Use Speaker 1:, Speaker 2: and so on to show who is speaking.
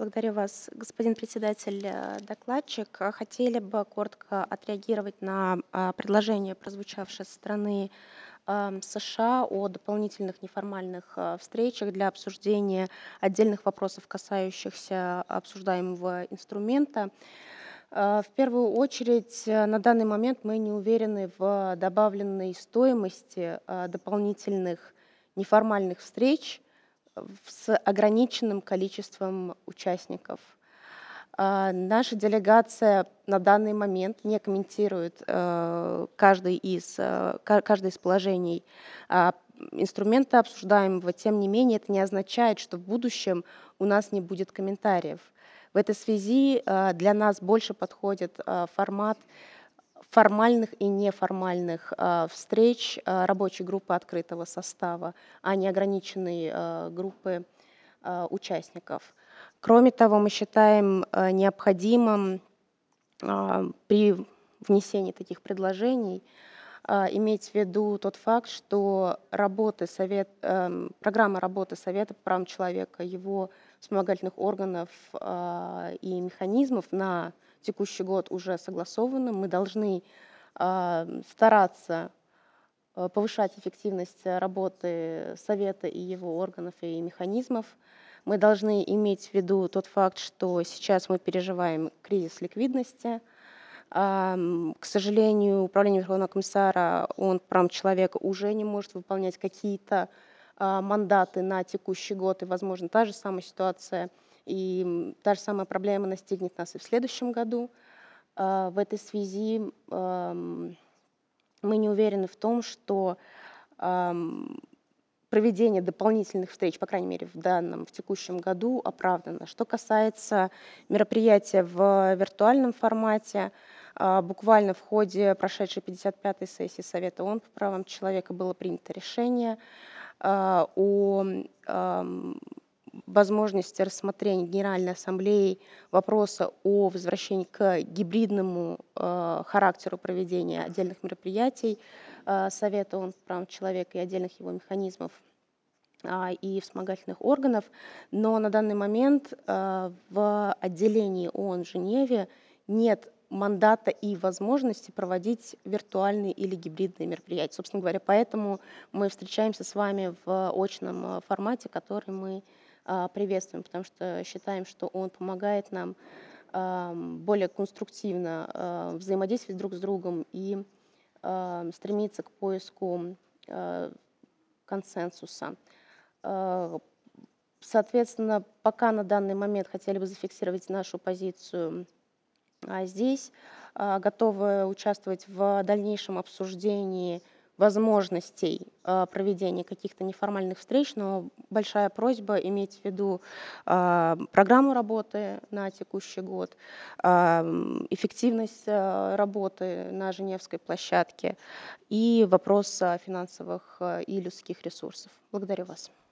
Speaker 1: Благодарю вас, господин председатель, докладчик. Хотели бы коротко отреагировать на предложение, прозвучавшее со стороны США о дополнительных неформальных встречах для обсуждения отдельных вопросов, касающихся обсуждаемого инструмента. В первую очередь, на данный момент мы не уверены в добавленной стоимости дополнительных неформальных встреч с ограниченным количеством участников. Наша делегация на данный момент не комментирует каждое из положений а, инструмента обсуждаемого. Тем не менее, это не означает, что в будущем у нас не будет комментариев. В этой связи для нас больше подходит формат формальных и неформальных встреч рабочей группы открытого состава, а не ограниченной группы участников. Кроме того, мы считаем необходимым при внесении таких предложений иметь в виду тот факт, что программа работы Совета по правам человека, его вспомогательных органов и механизмов на текущий год уже согласована. Мы должны стараться повышать эффективность работы Совета и его органов и механизмов. Мы должны иметь в виду тот факт, что сейчас мы переживаем кризис ликвидности. К сожалению, Управление Верховного комиссара, он по правам человека уже не может выполнять какие-то мандаты на текущий год, и, возможно, та же самая ситуация и та же самая проблема настигнет нас и в следующем году. В этой связи мы не уверены в том, что проведение дополнительных встреч, по крайней мере, в текущем году, оправдано. Что касается мероприятия в виртуальном формате, буквально в ходе прошедшей 55-й сессии Совета ООН по правам человека было принято решение о возможности рассмотрения Генеральной Ассамблеей вопроса о возвращении к гибридному характеру проведения отдельных мероприятий Совета ООН по правам человека и отдельных его механизмов и вспомогательных органов. Но на данный момент в отделении ООН в Женеве нет мандата и возможности проводить виртуальные или гибридные мероприятия. Собственно говоря, поэтому мы встречаемся с вами в очном формате, который мы приветствуем, потому что считаем, что он помогает нам более конструктивно взаимодействовать друг с другом и стремиться к поиску консенсуса. Соответственно, пока на данный момент хотели бы зафиксировать нашу позицию здесь, готовы участвовать в дальнейшем обсуждении возможностей проведения каких-то неформальных встреч, но большая просьба иметь в виду программу работы на текущий год, эффективность работы на Женевской площадке и вопрос финансовых и людских ресурсов. Благодарю вас.